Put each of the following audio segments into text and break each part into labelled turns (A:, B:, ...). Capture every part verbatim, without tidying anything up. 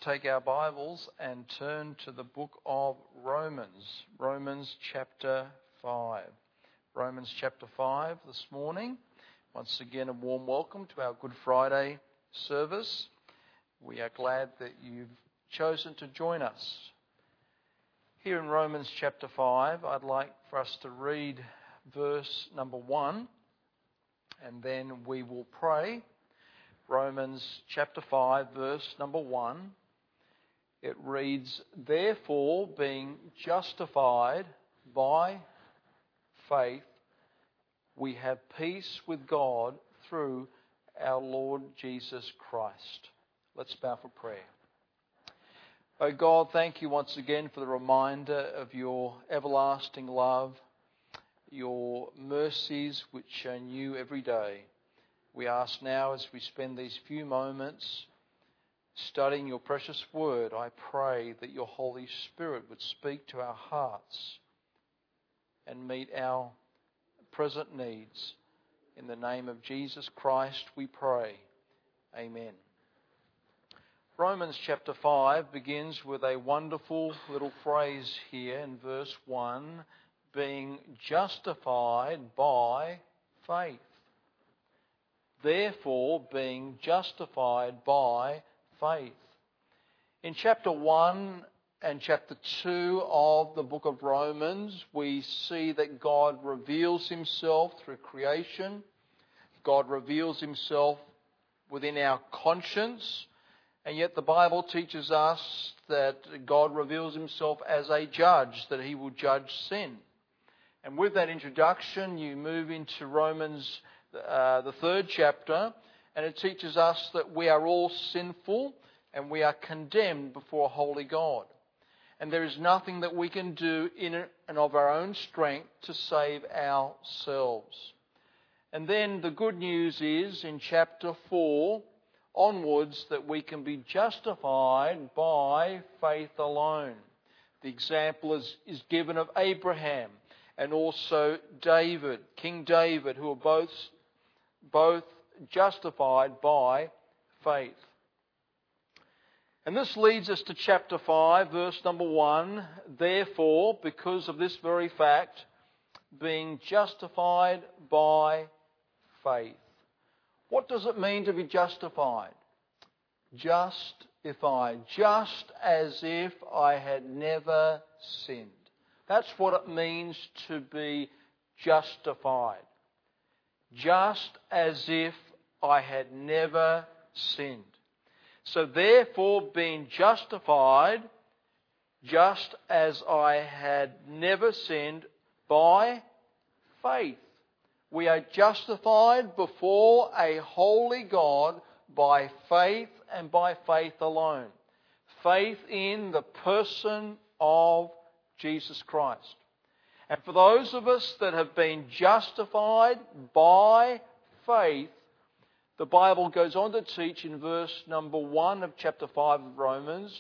A: take our Bibles and turn to the book of Romans, Romans chapter five. Romans chapter five this morning. Once again, a warm welcome to our Good Friday service. We are glad that you've chosen to join us. Here in Romans chapter five, I'd like for us to read verse number one, and then we will pray. Romans chapter five, verse number one. It reads, "Therefore, being justified by faith, we have peace with God through our Lord Jesus Christ." Let's bow for prayer. Oh God, thank you once again for the reminder of your everlasting love, your mercies which are new every day. We ask now, as we spend these few moments studying your precious word, I pray that your Holy Spirit would speak to our hearts and meet our present needs. In the name of Jesus Christ we pray. Amen. Romans chapter five begins with a wonderful little phrase here in verse one, being justified by faith. Therefore, being justified by faith. In chapter one and chapter two of the book of Romans, we see that God reveals himself through creation. God reveals himself within our conscience. And yet the Bible teaches us that God reveals himself as a judge, that he will judge sin. And with that introduction, you move into Romans Uh, the third chapter, and it teaches us that we are all sinful and we are condemned before a holy God. And there is nothing that we can do in and of our own strength to save ourselves. And then the good news is in chapter four onwards that we can be justified by faith alone. The example is, is given of Abraham and also David, King David, who are both both justified by faith. And this leads us to chapter five, verse number one. Therefore, because of this very fact, being justified by faith. What does it mean to be justified? Justified, just as if I had never sinned. That's what it means to be justified. Just as if I had never sinned. So therefore, being justified, just as I had never sinned, by faith. We are justified before a holy God by faith and by faith alone. Faith in the person of Jesus Christ. And for those of us that have been justified by faith, the Bible goes on to teach in verse number one of chapter five of Romans,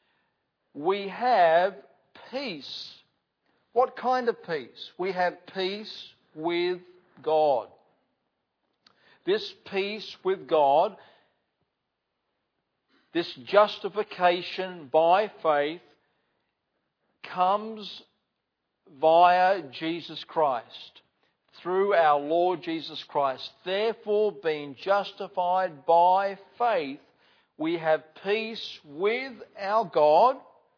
A: we have peace. What kind of peace? We have peace with God. This peace with God, this justification by faith, comes via Jesus Christ, through our Lord Jesus Christ. Therefore, being justified by faith, we have peace with our God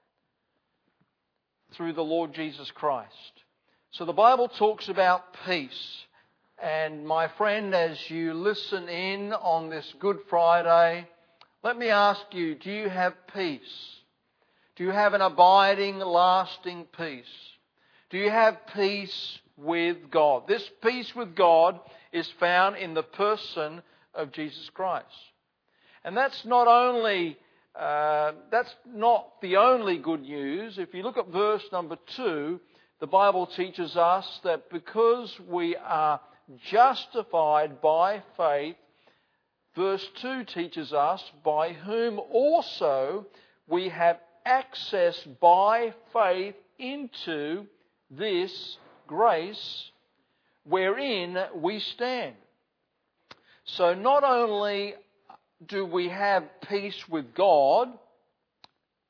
A: through the Lord Jesus Christ. So the Bible talks about peace. And my friend, as you listen in on this Good Friday, let me ask you, do you have peace? Do you have an abiding, lasting peace? Do you have peace with God? This peace with God is found in the person of Jesus Christ. And that's not only uh, that's not the only good news. If you look at verse number two, the Bible teaches us that because we are justified by faith, verse two teaches us, by whom also we have access by faith into this grace wherein we stand. So not only do we have peace with God,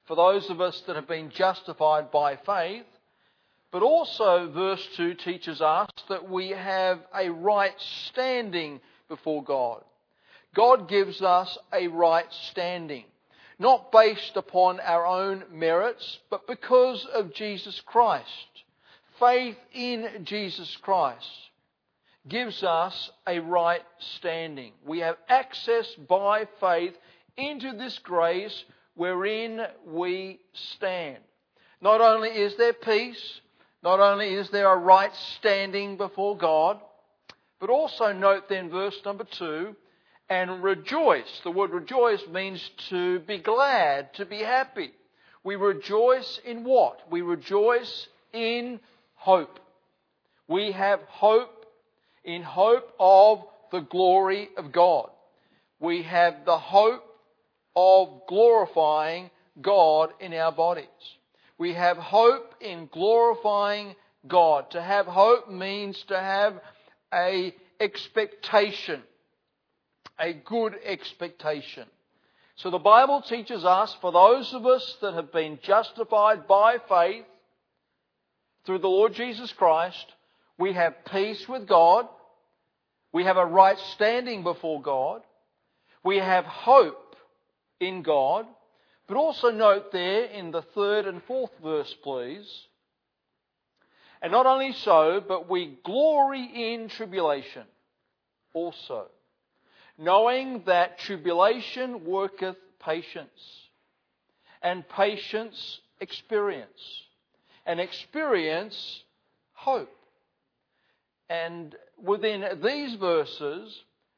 A: for those of us that have been justified by faith. But also verse two teaches us that we have a right standing before God. God gives us a right standing, not based upon our own merits, but because of Jesus Christ. Faith in Jesus Christ gives us a right standing. We have access by faith into this grace wherein we stand. Not only is there peace, not only is there a right standing before God, but also note then verse number two, and rejoice. The word rejoice means to be glad, to be happy. We rejoice in what? We rejoice in hope. We have hope in hope of the glory of God. We have the hope of glorifying God in our bodies. We have hope in glorifying God. To have hope means to have a expectation, a good expectation. So the Bible teaches us, for those of us that have been justified by faith through the Lord Jesus Christ, we have peace with God. We have a right standing before God. We have hope in God. But also note there in the third and fourth verse, please. And not only so, but we glory in tribulation also, knowing that tribulation worketh patience, and patience experience, and experience hope. And within these verses,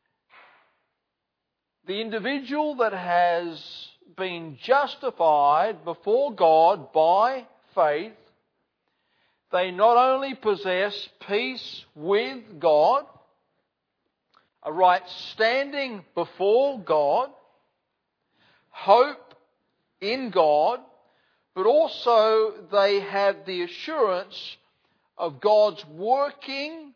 A: the individual that has been justified before God by faith, they not only possess peace with God, a right standing before God, hope in God, but also they have the assurance of God's working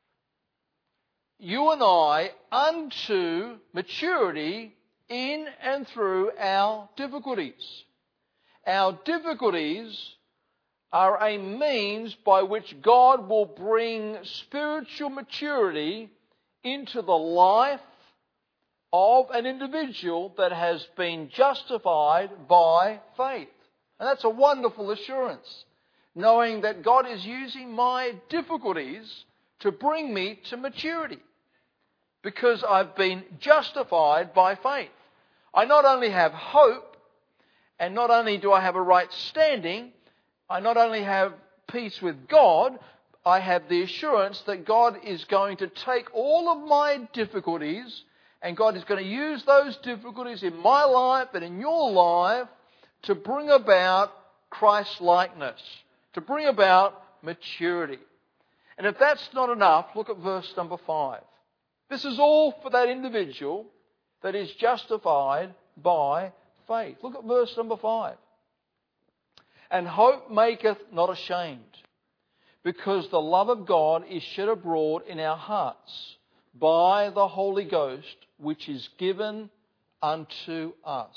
A: you and I unto maturity in and through our difficulties. Our difficulties are a means by which God will bring spiritual maturity into the life of an individual that has been justified by faith. And that's a wonderful assurance, knowing that God is using my difficulties to bring me to maturity, because I've been justified by faith. I not only have hope, and not only do I have a right standing, I not only have peace with God, I have the assurance that God is going to take all of my difficulties, and God is going to use those difficulties in my life and in your life to bring about Christ-likeness, to bring about maturity. And if that's not enough, look at verse number five. This is all for that individual that is justified by faith. Look at verse number five. And hope maketh not ashamed, because the love of God is shed abroad in our hearts by the Holy Ghost, which is given unto us.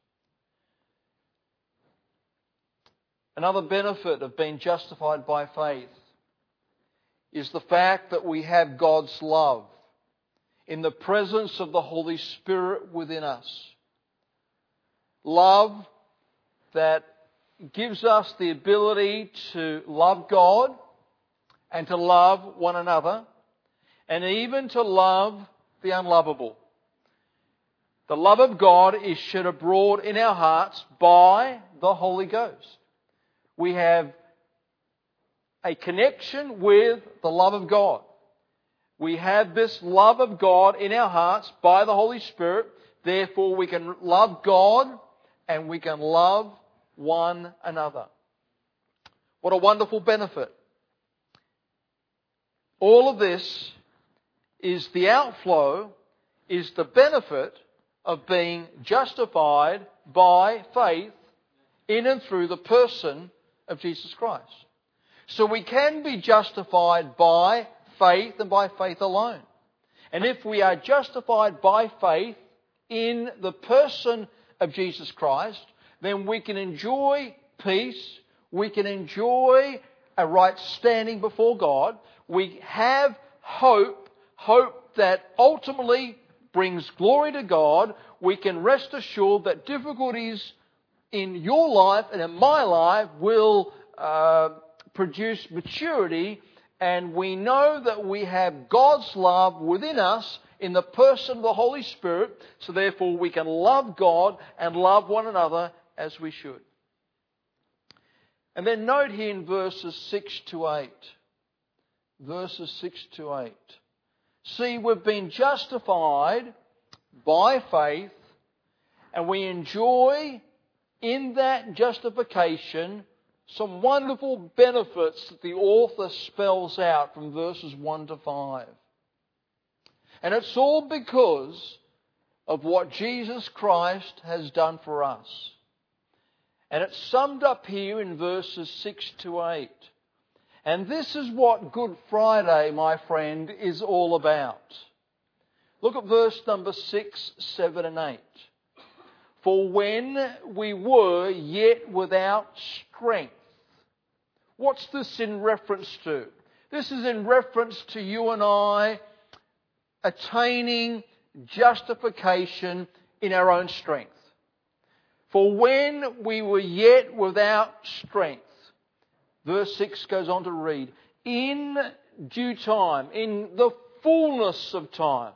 A: Another benefit of being justified by faith is the fact that we have God's love in the presence of the Holy Spirit within us. Love that gives us the ability to love God and to love one another, and even to love the unlovable. The love of God is shed abroad in our hearts by the Holy Ghost. We have a connection with the love of God. We have this love of God in our hearts by the Holy Spirit. Therefore, we can love God and we can love one another. What a wonderful benefit. All of this is the outflow, is the benefit of being justified by faith in and through the person of Jesus Christ. So we can be justified by faith and by faith alone. And if we are justified by faith in the person of Jesus Christ, then we can enjoy peace, we can enjoy a right standing before God, we have hope, hope that ultimately brings glory to God. We can rest assured that difficulties in your life and in my life will uh, produce maturity, and we know that we have God's love within us in the person of the Holy Spirit, so therefore we can love God and love one another as we should. And then note here in verses six to eight. Verses six to eight. See, we've been justified by faith, and we enjoy in that justification some wonderful benefits that the author spells out from verses one to five. And it's all because of what Jesus Christ has done for us. And it's summed up here in verses six to eight. And this is what Good Friday, my friend, is all about. Look at verse number six, seven and eight. For when we were yet without strength. What's this in reference to? This is in reference to you and I attaining justification in our own strength. For when we were yet without strength. Verse six goes on to read, in due time, in the fullness of time,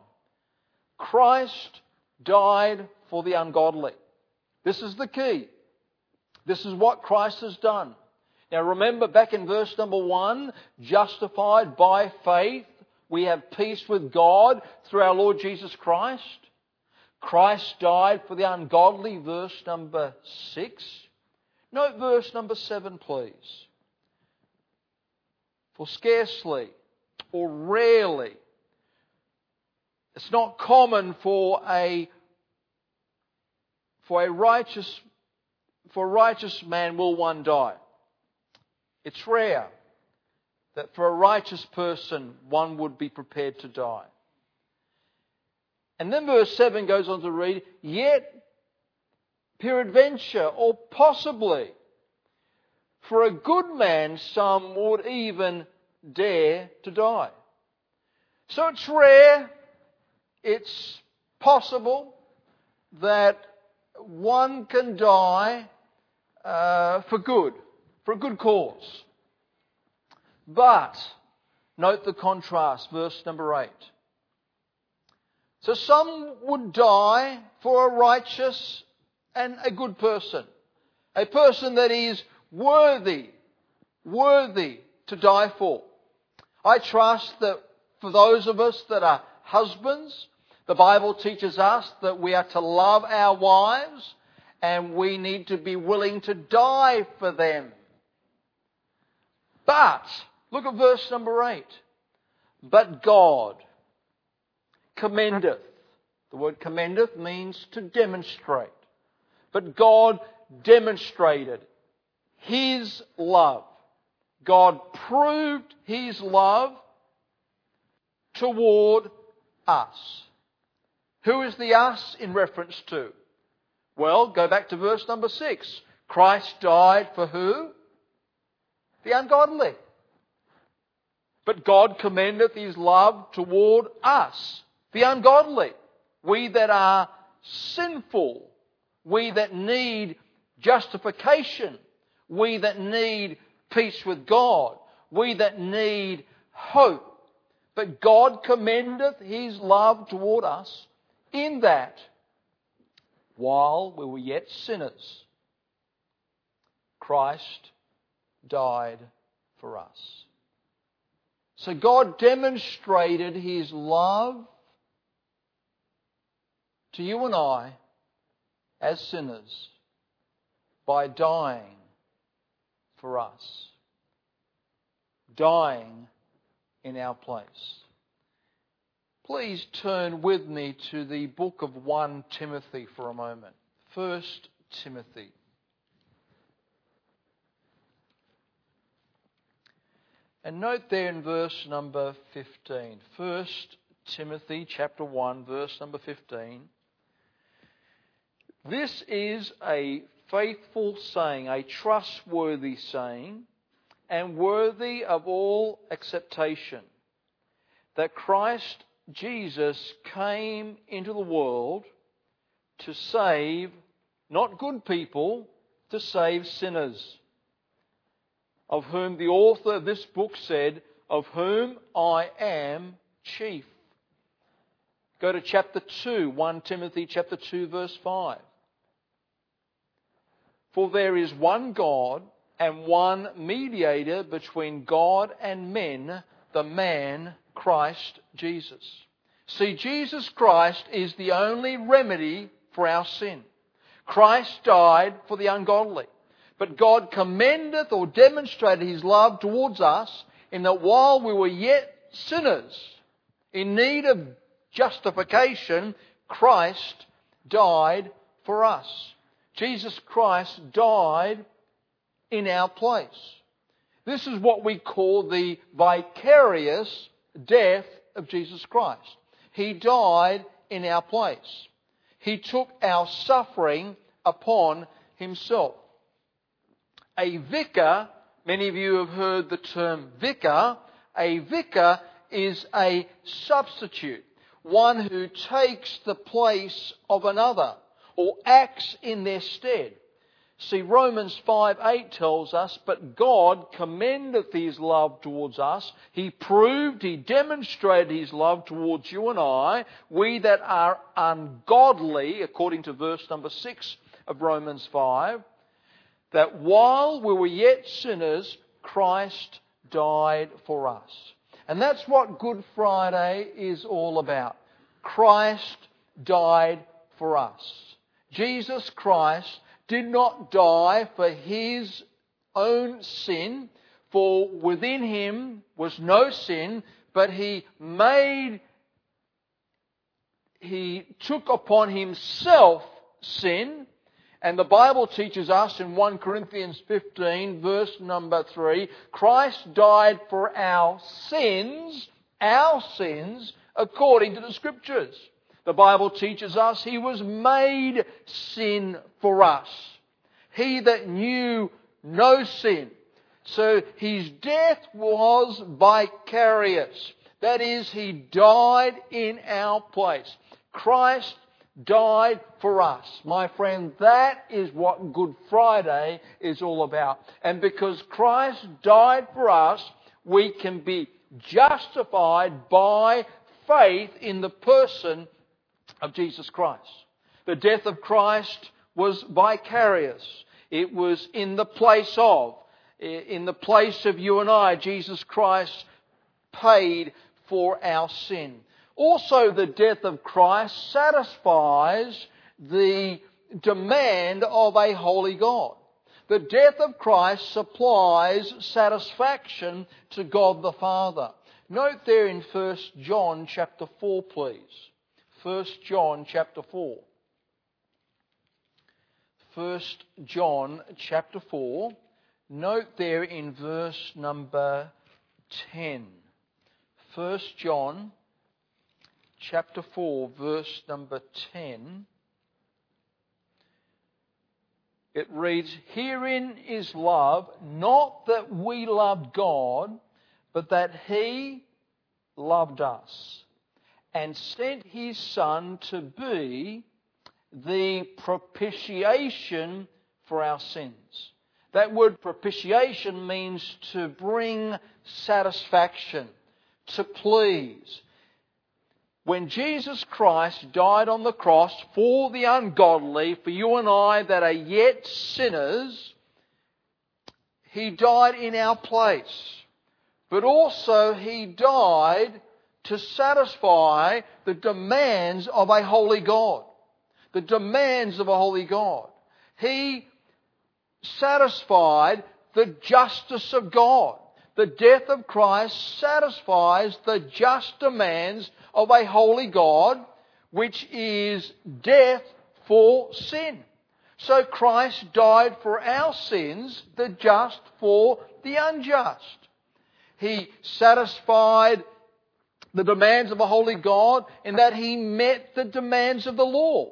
A: Christ died for the ungodly. This is the key. This is what Christ has done. Now remember back in verse number one, justified by faith, we have peace with God through our Lord Jesus Christ. Christ died for the ungodly, verse number six. Note verse number seven, please. For scarcely or rarely, it's not common for a for a righteous for a righteous man will one die. It's rare that for a righteous person one would be prepared to die. And then verse seven goes on to read, yet peradventure or possibly for a good man some would even dare to die. So it's rare, it's possible that one can die uh, for good, for a good cause. But, note the contrast, verse number eight. So some would die for a righteous and a good person. A person that is worthy, worthy to die for. I trust that for those of us that are husbands, the Bible teaches us that we are to love our wives and we need to be willing to die for them. But, look at verse number eight. But God commendeth. The word commendeth means to demonstrate. But God demonstrated His love. God proved His love toward us. Who is the us in reference to? Well, go back to verse number six. Christ died for who? The ungodly. But God commendeth His love toward us, the ungodly. We that are sinful. We that need justification. We that need peace with God. We that need hope. But God commendeth His love toward us in that while we were yet sinners, Christ died for us. So God demonstrated His love to you and I as sinners by dying for us. Dying in our place. Please turn with me to the book of First Timothy for a moment. First Timothy. And note there in verse number fifteen. First Timothy chapter one, verse number fifteen. This is a faithful saying, a trustworthy saying, and worthy of all acceptation, that Christ Jesus came into the world to save, not good people, to save sinners, of whom the author of this book said, of whom I am chief. Go to chapter two, First Timothy chapter two, verse five. For there is one God and one mediator between God and men, the man Christ Jesus. See, Jesus Christ is the only remedy for our sin. Christ died for the ungodly. But God commendeth or demonstrated His love towards us in that while we were yet sinners, in need of justification, Christ died for us. Jesus Christ died in our place. This is what we call the vicarious death of Jesus Christ. He died in our place. He took our suffering upon Himself. A vicar, many of you have heard the term vicar. A vicar is a substitute, one who takes the place of another or acts in their stead. See, Romans five eight tells us, but God commendeth His love towards us. He proved, He demonstrated His love towards you and I, we that are ungodly, according to verse number six of Romans five, that while we were yet sinners, Christ died for us. And that's what Good Friday is all about. Christ died for us. Jesus Christ did not die for His own sin, for within Him was no sin, but He made, He took upon Himself sin. And the Bible teaches us in First Corinthians fifteen, verse number three, Christ died for our sins, our sins, according to the Scriptures. The Bible teaches us He was made sin for us. He that knew no sin. So His death was vicarious. That is, He died in our place. Christ died for us. My friend, that is what Good Friday is all about. And because Christ died for us, we can be justified by faith in the person of Jesus Christ. The death of Christ was vicarious. It was in the place of, in the place of you and I, Jesus Christ paid for our sin. Also, the death of Christ satisfies the demand of a holy God. The death of Christ supplies satisfaction to God the Father. Note there in First John chapter four, please. First John chapter four. First John chapter four. Note there in verse number ten. First John chapter four, verse number ten. It reads, Herein is love, not that we loved God, but that He loved us and sent His Son to be the propitiation for our sins. That word propitiation means to bring satisfaction, to please. When Jesus Christ died on the cross for the ungodly, for you and I that are yet sinners, He died in our place. But also He died to satisfy the demands of a holy God. The demands of a holy God. He satisfied the justice of God. The death of Christ satisfies the just demands of a holy God, which is death for sin. So Christ died for our sins, the just for the unjust. He satisfied the demands of a holy God in that He met the demands of the law.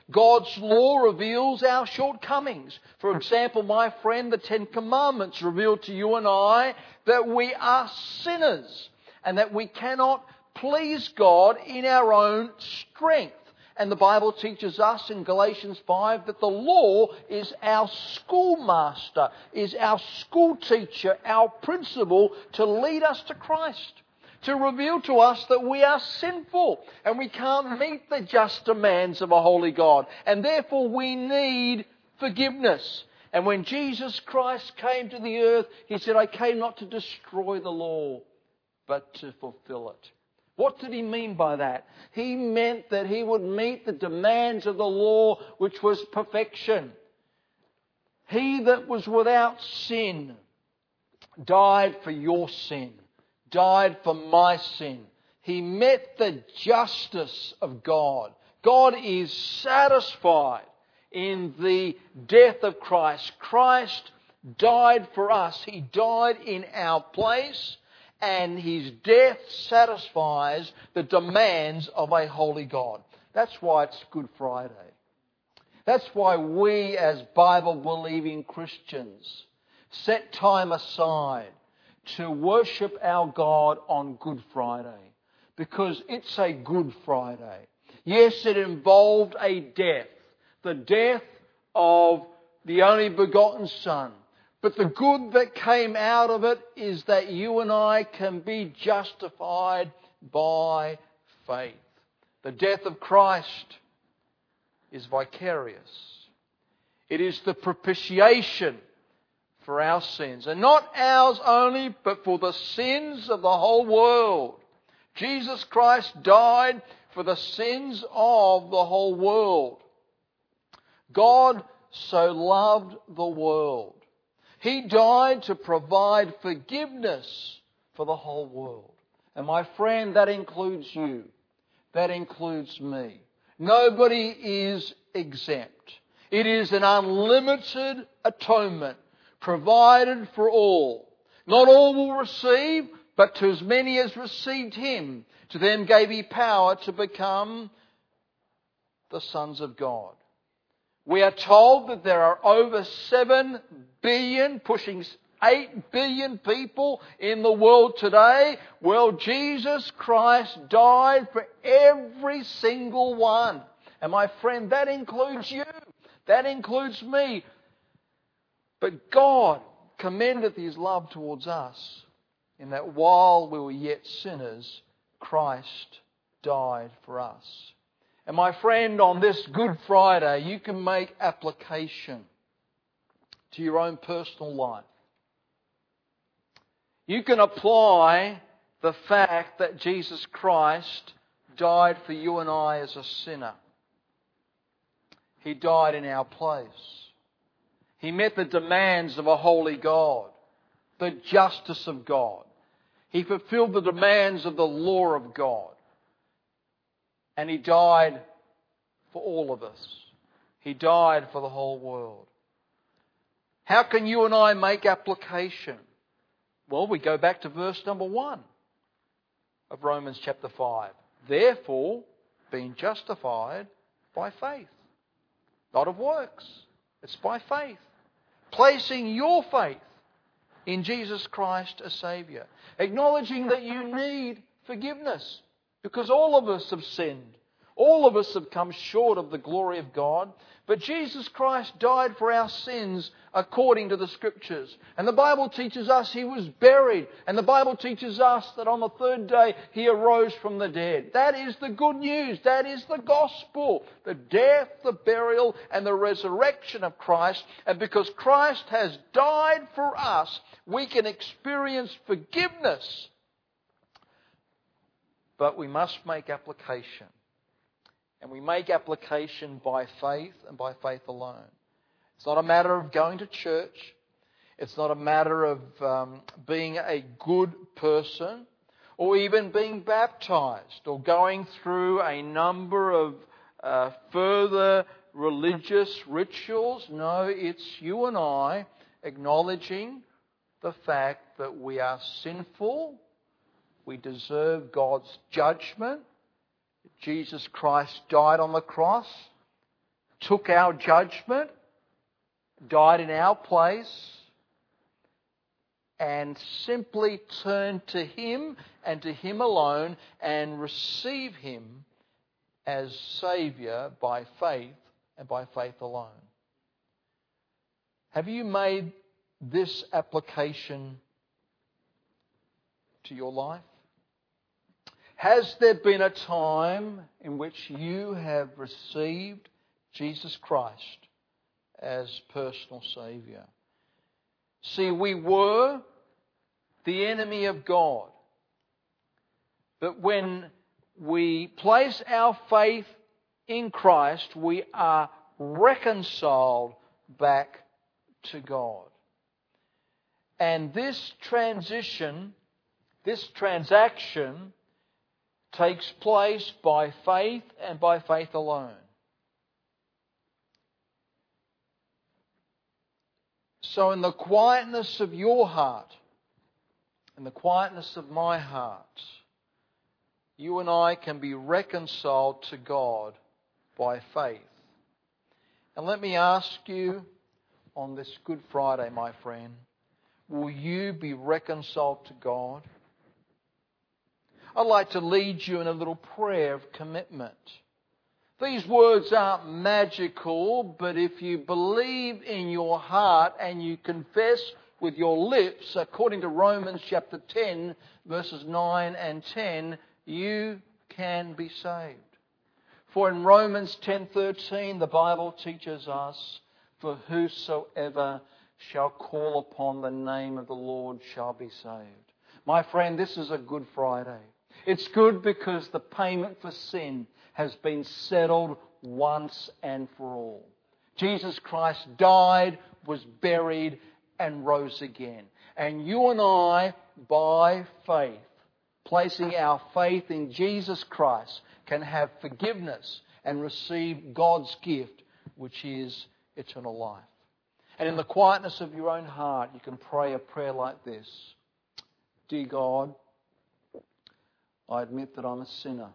A: God's law reveals our shortcomings. For example, my friend, the Ten Commandments reveal to you and I that we are sinners and that we cannot please God in our own strength. And the Bible teaches us in Galatians five that the law is our schoolmaster, is our school teacher, our principal to lead us to Christ, to reveal to us that we are sinful and we can't meet the just demands of a holy God. And therefore we need forgiveness. And when Jesus Christ came to the earth, He said, I came not to destroy the law, but to fulfill it. What did He mean by that? He meant that He would meet the demands of the law, which was perfection. He that was without sin died for your sin, died for my sin. He met the justice of God. God is satisfied in the death of Christ. Christ died for us. He died in our place. And His death satisfies the demands of a holy God. That's why it's Good Friday. That's why we as Bible-believing Christians set time aside to worship our God on Good Friday. Because it's a Good Friday. Yes, it involved a death. The death of the only begotten Son. But the good that came out of it is that you and I can be justified by faith. The death of Christ is vicarious. It is the propitiation for our sins. And not ours only, but for the sins of the whole world. Jesus Christ died for the sins of the whole world. God so loved the world. He died to provide forgiveness for the whole world. And my friend, that includes you. That includes me. Nobody is exempt. It is an unlimited atonement provided for all. Not all will receive, but to as many as received Him, to them gave He power to become the sons of God. We are told that there are over seven billion, pushing eight billion people in the world today. Well, Jesus Christ died for every single one. And my friend, that includes you. That includes me. But God commendeth His love towards us in that while we were yet sinners, Christ died for us. And my friend, on this Good Friday, you can make application to your own personal life. You can apply the fact that Jesus Christ died for you and I as a sinner. He died in our place. He met the demands of a holy God, the justice of God. He fulfilled the demands of the law of God. And He died for all of us. He died for the whole world. How can you and I make application? Well, we go back to verse number one of Romans chapter five. Therefore, being justified by faith. Not of works. It's by faith. Placing your faith in Jesus Christ as Saviour. Acknowledging that you need forgiveness. Because all of us have sinned. All of us have come short of the glory of God. But Jesus Christ died for our sins according to the Scriptures. And the Bible teaches us He was buried. And the Bible teaches us that on the third day He arose from the dead. That is the good news. That is the gospel. The death, the burial, and the resurrection of Christ. And because Christ has died for us, we can experience forgiveness. But we must make application. And we make application by faith and by faith alone. It's not a matter of going to church. It's not a matter of um, being a good person or even being baptized or going through a number of uh, further religious rituals. No, it's you and I acknowledging the fact that we are sinful. We deserve God's judgment. Jesus Christ died on the cross took our judgment, died in our place, and simply turn to Him and to Him alone and receive Him as Saviour by faith and by faith alone. Have you made this application to your life? Has there been a time in which you have received Jesus Christ as personal Saviour? See, we were the enemy of God. But when we place our faith in Christ, we are reconciled back to God. And this transition, this transaction, takes place by faith and by faith alone. So in the quietness of your heart, in the quietness of my heart, you and I can be reconciled to God by faith. And let me ask you on this Good Friday, my friend, will you be reconciled to God? I'd like to lead you in a little prayer of commitment. These words aren't magical, but if you believe in your heart and you confess with your lips, according to Romans chapter ten, verses nine and ten, you can be saved. For in Romans ten thirteen, the Bible teaches us, "For whosoever shall call upon the name of the Lord shall be saved." My friend, this is a Good Friday. It's good because the payment for sin has been settled once and for all. Jesus Christ died, was buried, and rose again. And you and I, by faith, placing our faith in Jesus Christ, can have forgiveness and receive God's gift, which is eternal life. And in the quietness of your own heart, you can pray a prayer like this. Dear God, I admit that I'm a sinner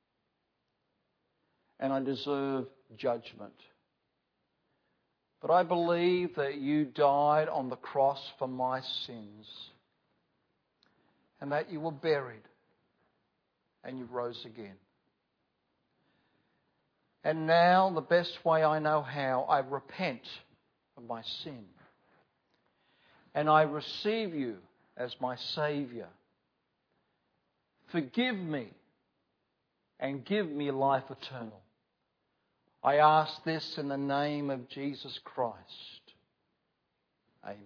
A: and I deserve judgment. But I believe that you died on the cross for my sins and that you were buried and you rose again. And now, the best way I know how, I repent of my sin and I receive you as my Saviour. Forgive me and give me life eternal. I ask this in the name of Jesus Christ. Amen.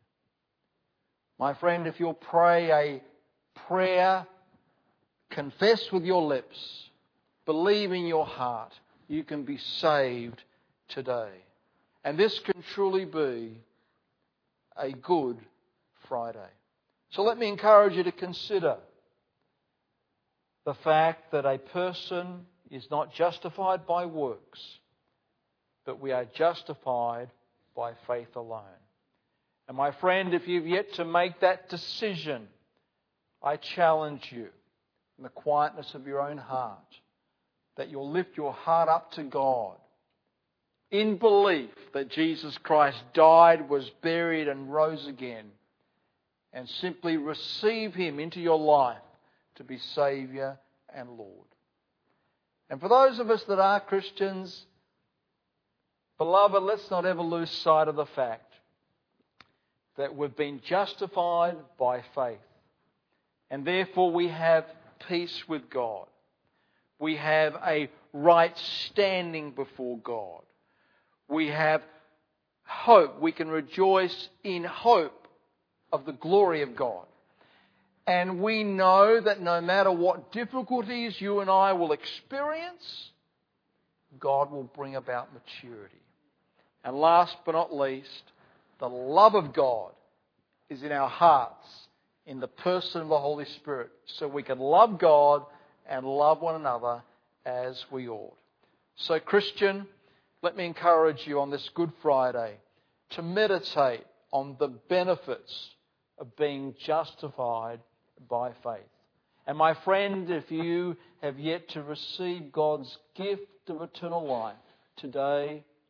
A: My friend, if you'll pray a prayer, confess with your lips, believe in your heart, you can be saved today. And this can truly be a Good Friday. So let me encourage you to consider the fact that a person is not justified by works, but we are justified by faith alone. And my friend, if you've yet to make that decision, I challenge you in the quietness of your own heart that you'll lift your heart up to God in belief that Jesus Christ died, was buried and rose again, and simply receive Him into your life to be Saviour and Lord. And for those of us that are Christians, beloved, let's not ever lose sight of the fact that we've been justified by faith. And therefore we have peace with God. We have a right standing before God. We have hope. We can rejoice in hope of the glory of God. And we know that no matter what difficulties you and I will experience, God will bring about maturity. And last but not least, the love of God is in our hearts in the person of the Holy Spirit, so we can love God and love one another as we ought. So Christian, let me encourage you on this Good Friday to meditate on the benefits of being justified by faith. And my friend, if you have yet to receive God's gift of eternal life, today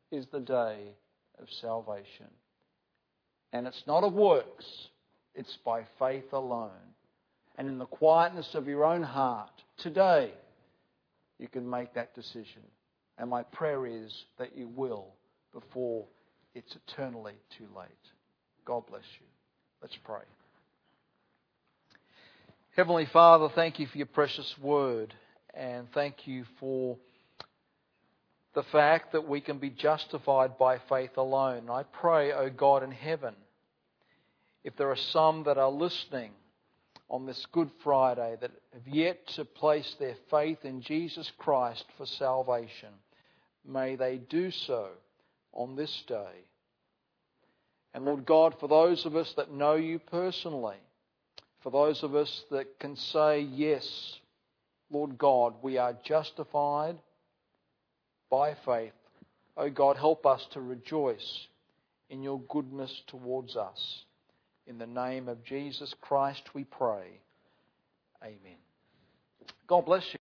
A: is the day of salvation. And it's not of works, it's by faith alone. And in the quietness of your own heart, today, you can make that decision. And my prayer is that you will before it's eternally too late. God bless you. Let's pray. Heavenly Father, thank you for your precious word, and thank you for the fact that we can be justified by faith alone. I pray, O God in heaven, if there are some that are listening on this Good Friday that have yet to place their faith in Jesus Christ for salvation, may they do so on this day. And Lord God, for those of us that know you personally, for those of us that can say, yes, Lord God, we are justified by faith. Oh God, help us to rejoice in your goodness towards us. In the name of Jesus Christ we pray. Amen. God bless you.